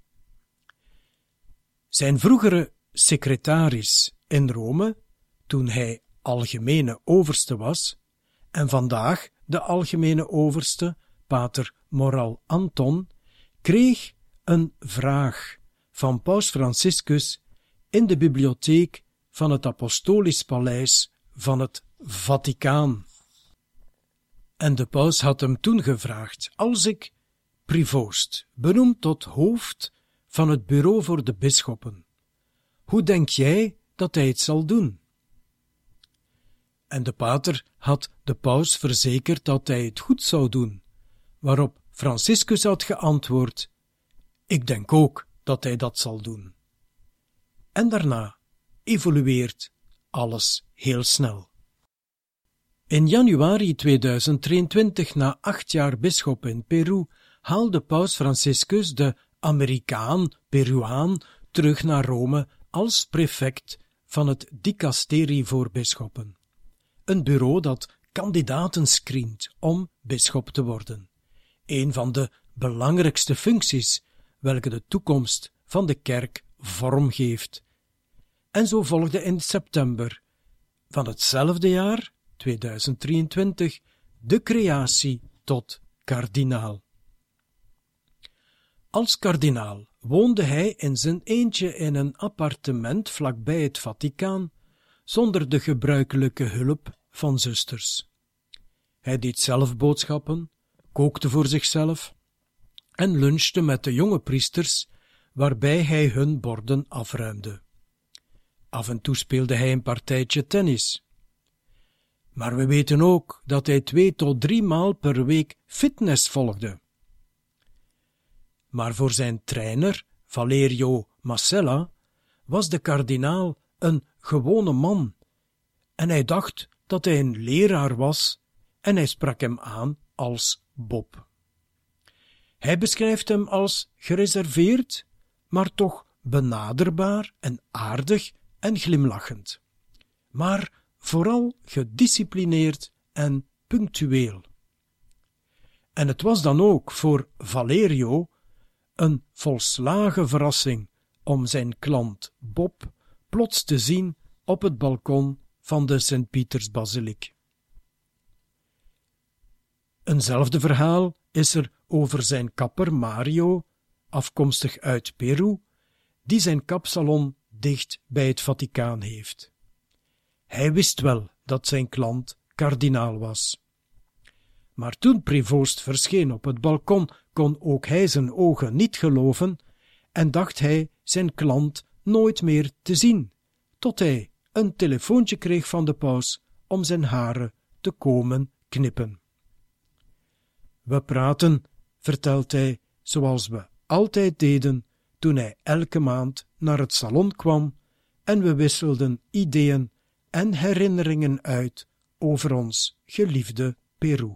S3: Zijn vroegere secretaris in Rome, toen hij algemene overste was, en vandaag de algemene overste, pater Moral Anton, kreeg een vraag van paus Franciscus in de bibliotheek van het Apostolisch Paleis van het Vaticaan. En de paus had hem toen gevraagd: als ik Prevost benoem tot hoofd van het bureau voor de bisschoppen, hoe denk jij dat hij het zal doen? En de pater had de paus verzekerd dat hij het goed zou doen, waarop Franciscus had geantwoord: ik denk ook dat hij dat zal doen. En daarna evolueert alles heel snel. In januari tweeduizend drieëntwintig, na acht jaar bisschop in Peru, haalde paus Franciscus de Amerikaan-Peruaan terug naar Rome als prefect van het dicasterie voor bisschoppen, een bureau dat kandidaten screent om bisschop te worden, een van de belangrijkste functies welke de toekomst van de kerk vormgeeft. En zo volgde in september van hetzelfde jaar, tweeduizend drieëntwintig, de creatie tot kardinaal. Als kardinaal woonde hij in zijn eentje in een appartement vlakbij het Vaticaan, zonder de gebruikelijke hulp van zusters. Hij deed zelf boodschappen, kookte voor zichzelf en lunchte met de jonge priesters, waarbij hij hun borden afruimde. Af en toe speelde hij een partijtje tennis. Maar we weten ook dat hij twee tot drie maal per week fitness volgde. Maar voor zijn trainer, Valerio Masella, was de kardinaal een gewone man, en hij dacht dat hij een leraar was, en hij sprak hem aan als Bob. Hij beschrijft hem als gereserveerd, maar toch benaderbaar en aardig en glimlachend, maar vooral gedisciplineerd en punctueel. En het was dan ook voor Valerio een volslagen verrassing om zijn klant Bob plots te zien op het balkon van de Sint-Pietersbasiliek. Eenzelfde verhaal is er over zijn kapper Mario, afkomstig uit Peru, die zijn kapsalon dicht bij het Vaticaan heeft. Hij wist wel dat zijn klant kardinaal was. Maar toen Prevost verscheen op het balkon, kon ook hij zijn ogen niet geloven en dacht hij zijn klant nooit meer te zien, tot hij een telefoontje kreeg van de paus om zijn haren te komen knippen. We praten, vertelt hij, zoals we altijd deden toen hij elke maand naar het salon kwam, en we wisselden ideeën en herinneringen uit over ons geliefde Peru.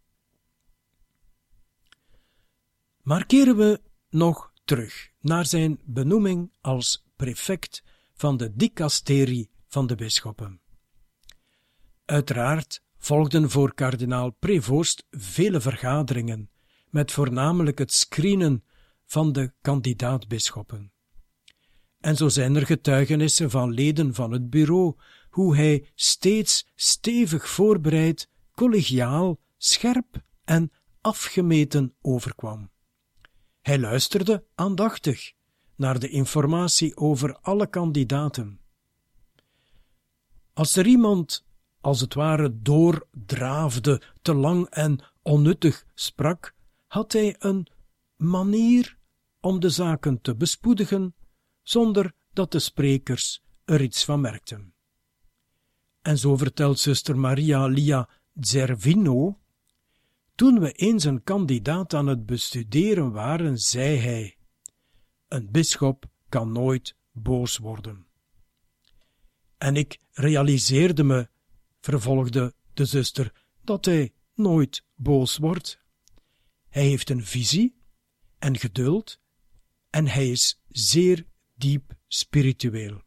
S3: Maar keren we nog terug naar zijn benoeming als prefect van de dicasterie van de bisschoppen. Uiteraard volgden voor kardinaal Prevost vele vergaderingen, met voornamelijk het screenen van de kandidaat-bisschoppen. En zo zijn er getuigenissen van leden van het bureau, hoe hij steeds stevig voorbereid, collegiaal, scherp en afgemeten overkwam. Hij luisterde aandachtig naar de informatie over alle kandidaten. Als er iemand, als het ware, doordraafde, te lang en onnuttig sprak, had hij een manier om de zaken te bespoedigen, zonder dat de sprekers er iets van merkten. En zo vertelt zuster Maria Lia Zervino: toen we eens een kandidaat aan het bestuderen waren, zei hij: een bisschop kan nooit boos worden. En ik realiseerde me, vervolgde de zuster, dat hij nooit boos wordt. Hij heeft een visie en geduld en hij is zeer diep spiritueel.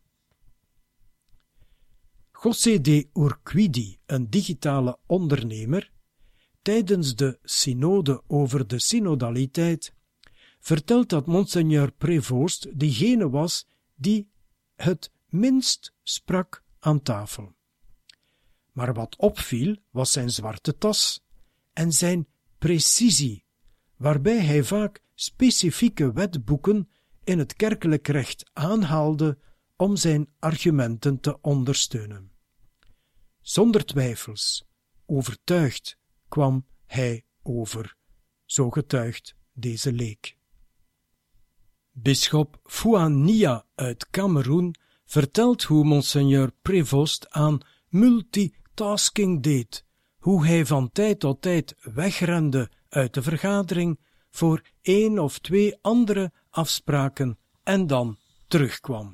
S3: José de Urquidi, een digitale ondernemer, tijdens de synode over de synodaliteit, vertelt dat monseigneur Prevost diegene was die het minst sprak aan tafel. Maar wat opviel was zijn zwarte tas en zijn precisie, waarbij hij vaak specifieke wetboeken in het kerkelijk recht aanhaalde om zijn argumenten te ondersteunen. Zonder twijfels, overtuigd kwam hij over, zo getuigt deze leek. Bisschop Fouania uit Kameroen vertelt hoe monseigneur Prevost aan multitasking deed, hoe hij van tijd tot tijd wegrende uit de vergadering voor één of twee andere afspraken en dan terugkwam.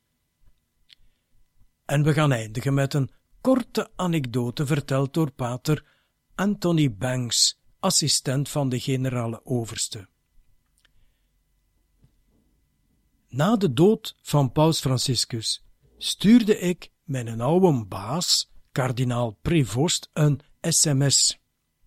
S3: En we gaan eindigen met een korte anekdote verteld door pater Anthony Banks, assistent van de generale overste. Na de dood van paus Franciscus stuurde ik mijn oude baas, kardinaal Prevost, een sms.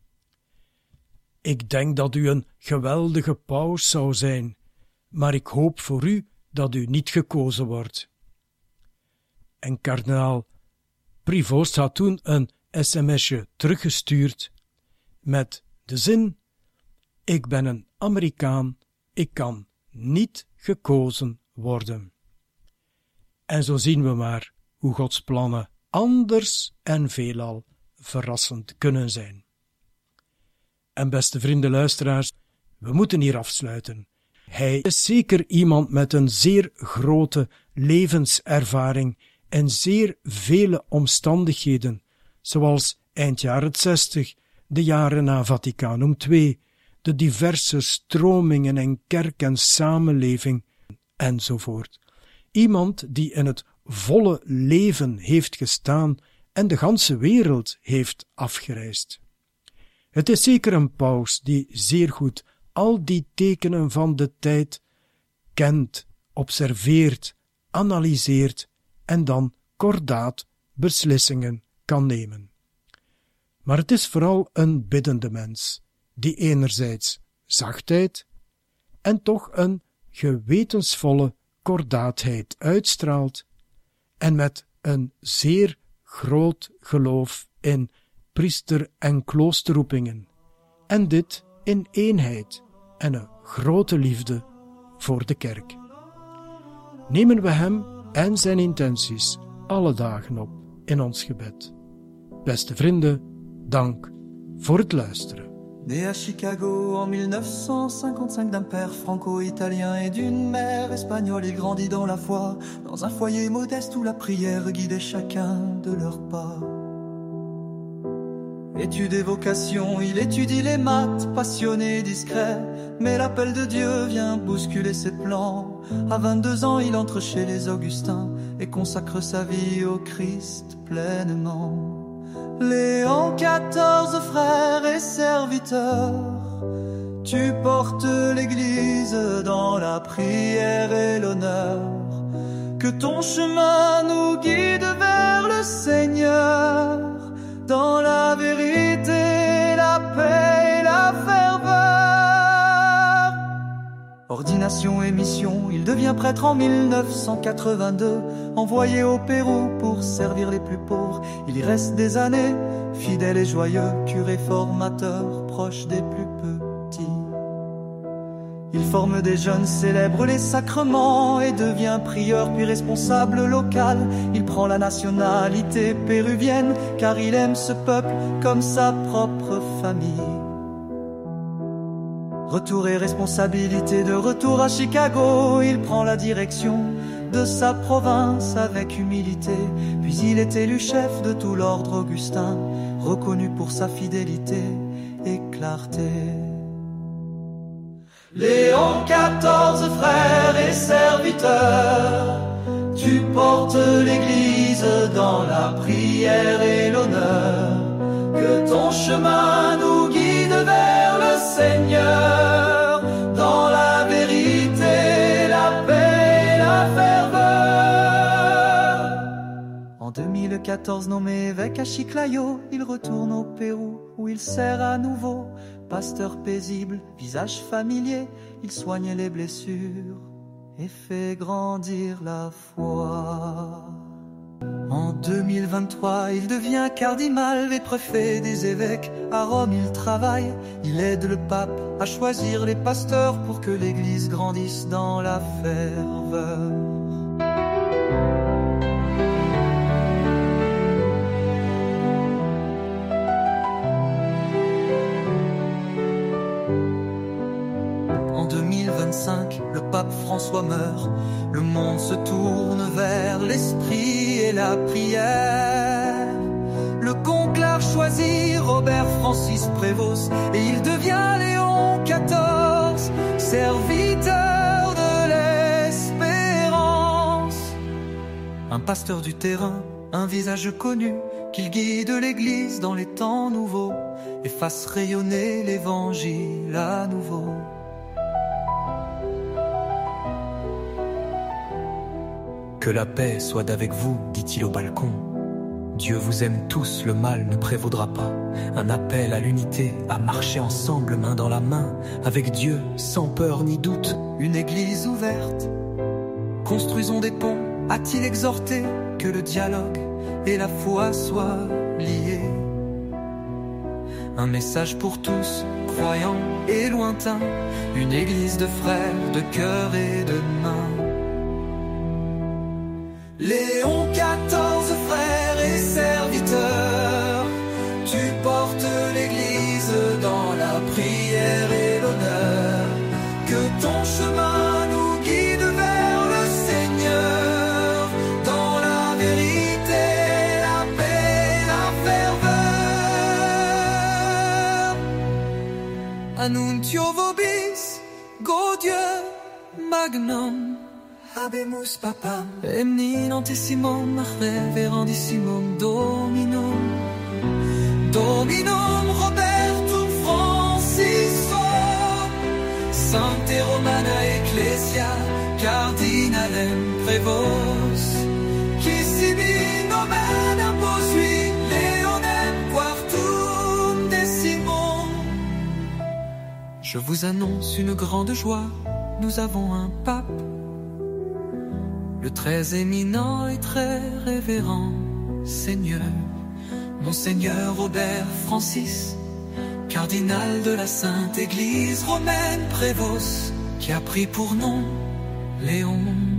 S3: Ik denk dat u een geweldige paus zou zijn, maar ik hoop voor u dat u niet gekozen wordt. En kardinaal Prevost had toen een sms'je teruggestuurd met de zin: ik ben een Amerikaan, ik kan niet gekozen worden. En zo zien we maar hoe Gods plannen anders en veelal verrassend kunnen zijn. En beste vrienden luisteraars, we moeten hier afsluiten. Hij is zeker iemand met een zeer grote levenservaring en zeer vele omstandigheden, zoals eind jaren zestig, de jaren na Vaticanum twee, de diverse stromingen in kerk en samenleving, enzovoort. Iemand die in het volle leven heeft gestaan en de ganse wereld heeft afgereisd. Het is zeker een paus die zeer goed al die tekenen van de tijd kent, observeert, analyseert en dan kordaat beslissingen kan nemen. Maar het is vooral een biddende mens, die enerzijds zachtheid en toch een gewetensvolle kordaatheid uitstraalt en met een zeer groot geloof in priester- en kloosterroepingen, en dit in eenheid en een grote liefde voor de kerk. Nemen we hem en zijn intenties alle dagen op in ons gebed. Beste vrienden, dank voor het luisteren.
S4: Né à Chicago en mille neuf cent cinquante-cinq d'un père franco-italien et d'une mère espagnole, il grandit dans la foi, dans un foyer modeste où la prière guidait chacun de leurs pas. Études et vocation, il étudie les maths, passionné, discret, mais l'appel de Dieu vient bousculer ses plans. À vingt-deux ans, il entre chez les Augustins et consacre sa vie au Christ pleinement. Léon quatorze, frères et serviteurs, tu portes l'Église dans la prière et l'honneur. Que ton chemin nous guide vers le Seigneur, dans la vérité, la paix et la ferveur. Ordination et mission, il devient prêtre en mille neuf cent quatre-vingt-deux, envoyé au Pérou pour servir les plus pauvres. Il y reste des années, fidèle et joyeux, curé formateur, proche des plus petits. Il forme des jeunes, célèbre les sacrements et devient prieur puis responsable local. Il prend la nationalité péruvienne car il aime ce peuple comme sa propre famille. Retour et responsabilité, de retour à Chicago, il prend la direction de sa province avec humilité. Puis il est élu chef de tout l'ordre augustin, reconnu pour sa fidélité et clarté. Léon quatorze, frères et serviteurs, tu portes l'Église dans la prière et l'honneur. Que ton chemin nous guide vers le Seigneur, dans la vérité, la paix et la ferveur. En deux mille quatorze, nommé évêque à Chiclayo, il retourne au Pérou où il sert à nouveau. Pasteur paisible, visage familier, il soigne les blessures et fait grandir la foi. En deux mille vingt-trois, il devient cardinal et préfet des évêques. À Rome, il travaille, il aide le pape à choisir les pasteurs pour que l'Église grandisse dans la ferveur. Le pape François meurt, le monde se tourne vers l'esprit et la prière. Le conclave choisit Robert Francis Prévost et il devient Léon quatorze, serviteur de l'espérance. Un pasteur du terrain, un visage connu, qu'il guide l'Église dans les temps nouveaux et fasse rayonner l'Évangile à nouveau. Que la paix soit avec vous, dit-il au balcon. Dieu vous aime tous, le mal ne prévaudra pas. Un appel à l'unité, à marcher ensemble, main dans la main, avec Dieu, sans peur ni doute. Une église ouverte, construisons des ponts, a-t-il exhorté, que le dialogue et la foi soient liés. Un message pour tous, croyants et lointains, une église de frères, de cœur et de main. Léon quatorze, frères et serviteurs, tu portes l'Église dans la prière et l'honneur. Que ton chemin nous guide vers le Seigneur, dans la vérité, la paix, la ferveur. Annuntio vobis, Gaudieu, magnum. Habemus papam, eminentissimum, reverendissimum, dominum, dominum Robertum Francisum, Sancte Romana Ecclesia, cardinalem prevos, qui sibi nomen imposui, Leonem quartum decimum. Je vous annonce une grande joie, nous avons un pape, le très éminent et très révérend Seigneur, Monseigneur Robert Francis, cardinal de la Sainte Église romaine Prévost, qui a pris pour nom Léon.